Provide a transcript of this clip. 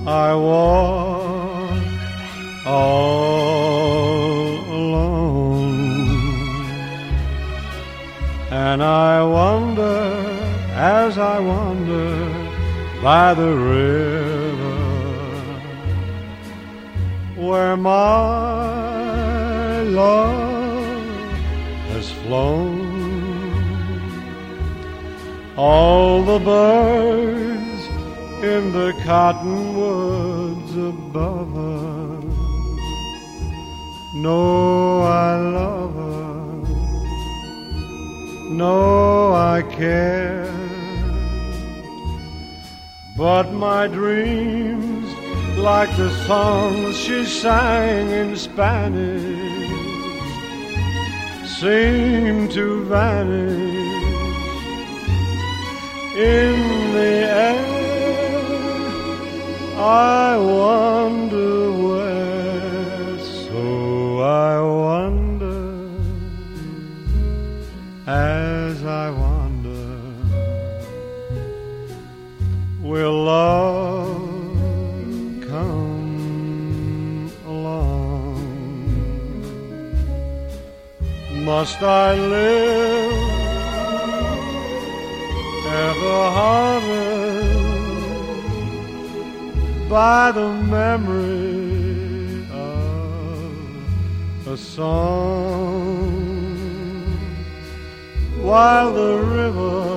I walk all alone, and I wonder as I wander by the river where my love has flown. All the birds in the cottonwoods above her know I love her, know I care. But my dreams, like the songs she sang in Spanish, seem to vanish in the air. I wonder where, so I wonder as I wander, will love come along? Must I live ever haunted by the memory of a song, while the river